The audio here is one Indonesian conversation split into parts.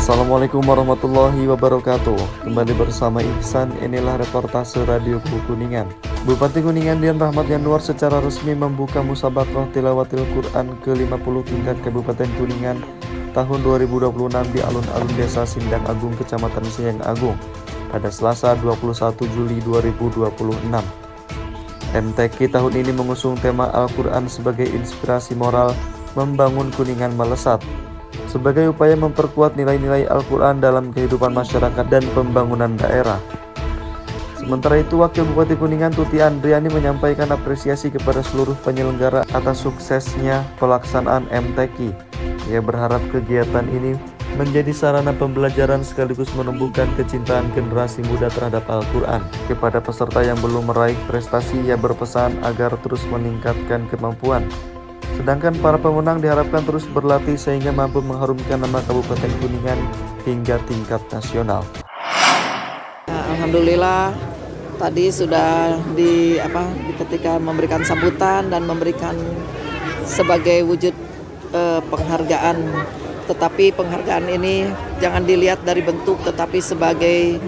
Assalamualaikum warahmatullahi wabarakatuh. Kembali bersama Ihsan, inilah reportase Radio Kuningan. Bupati Kuningan Dian Rahmat Yanuar secara resmi membuka musabaqah tilawatil Quran ke-50 tingkat Kabupaten Kuningan tahun 2026 di alun-alun Desa Sindang Agung, Kecamatan Siang Agung pada Selasa 21 Juli 2026. MTQ tahun ini mengusung tema Al-Quran sebagai inspirasi moral membangun Kuningan melesat, sebagai upaya memperkuat nilai-nilai Al-Quran dalam kehidupan masyarakat dan pembangunan daerah. Sementara itu, Wakil Bupati Kuningan Tuti Andriani menyampaikan apresiasi kepada seluruh penyelenggara atas suksesnya pelaksanaan MTQ. Ia berharap kegiatan ini menjadi sarana pembelajaran sekaligus menumbuhkan kecintaan generasi muda terhadap Al-Quran. Kepada peserta yang belum meraih prestasi, ia berpesan agar terus meningkatkan kemampuan. Sedangkan para pemenang diharapkan terus berlatih sehingga mampu mengharumkan nama Kabupaten Kuningan hingga tingkat nasional. Alhamdulillah tadi sudah ketika memberikan sambutan dan memberikan sebagai wujud penghargaan. Tetapi penghargaan ini jangan dilihat dari bentuk, tetapi sebagai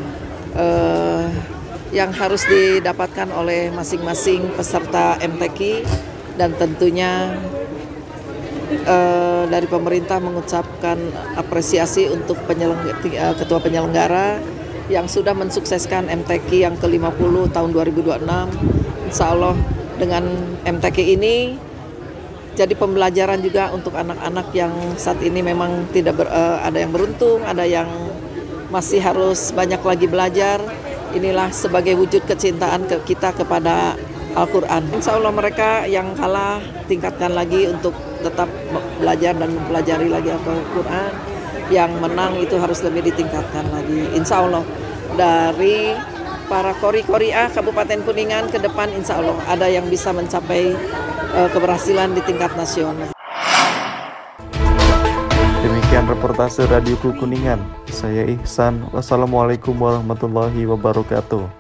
yang harus didapatkan oleh masing-masing peserta MTQ. Dan tentunya dari pemerintah mengucapkan apresiasi untuk ketua penyelenggara yang sudah mensukseskan MTQ yang ke-50 tahun 2026. Insya Allah dengan MTQ ini jadi pembelajaran juga untuk anak-anak yang saat ini memang tidak ada yang beruntung, ada yang masih harus banyak lagi belajar. Inilah sebagai wujud kecintaan kita kepada Al-Quran. Insya Allah mereka yang kalah tingkatkan lagi untuk tetap belajar dan mempelajari lagi Al-Quran. Yang menang itu harus lebih ditingkatkan lagi. Insya Allah dari para kori-koriah Kabupaten Kuningan ke depan insya Allah ada yang bisa mencapai keberhasilan di tingkat nasional. Demikian reportase Radio Kuningan. Saya Ihsan. Wassalamualaikum warahmatullahi wabarakatuh.